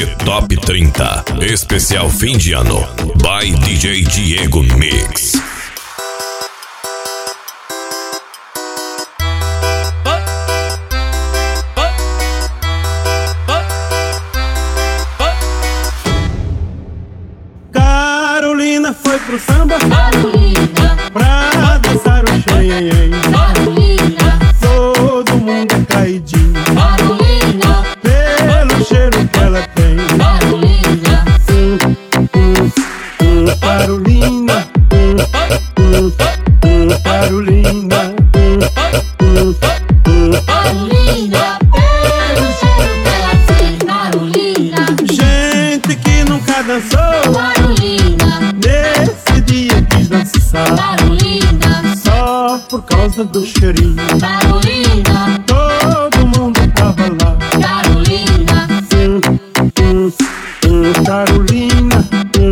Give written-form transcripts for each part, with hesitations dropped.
CD Top 30, especial fim de ano, by DJ Diego Mix. Carolina foi pro samba, Carolina, pra dançar o xenhenhen. Carolina, Todo mundo é caidinho Carolina, pelo cheiro que ela tem. Carolina, Carolina, Carolina, Carolina, pelo cheiro que ela tem. Carolina, gente que nunca dançou, Carolina, nesse dia quis dançar, Carolina, só por causa do cheirinho. Carolina, Todo mundo tava lá. Carolina, Carolina,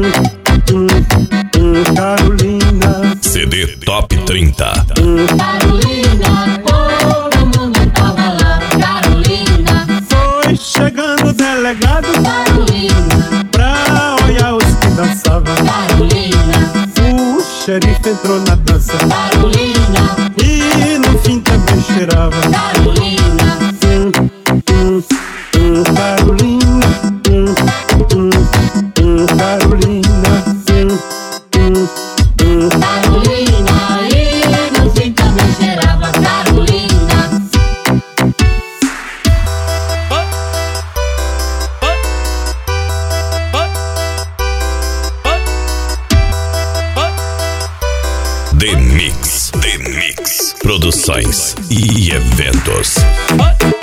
Carolina, CD Top 30. Carolina, todo mundo tava lá. Carolina, foi chegando o delegado Carolina, pra olhar os que dançavam. Carolina, O xerife entrou na dança Carolina, e no fim também cheirava. Carolina, Carolina, Carolina, Carolina, e no fim também cheirava. Carolina, The Mix Produções e eventos.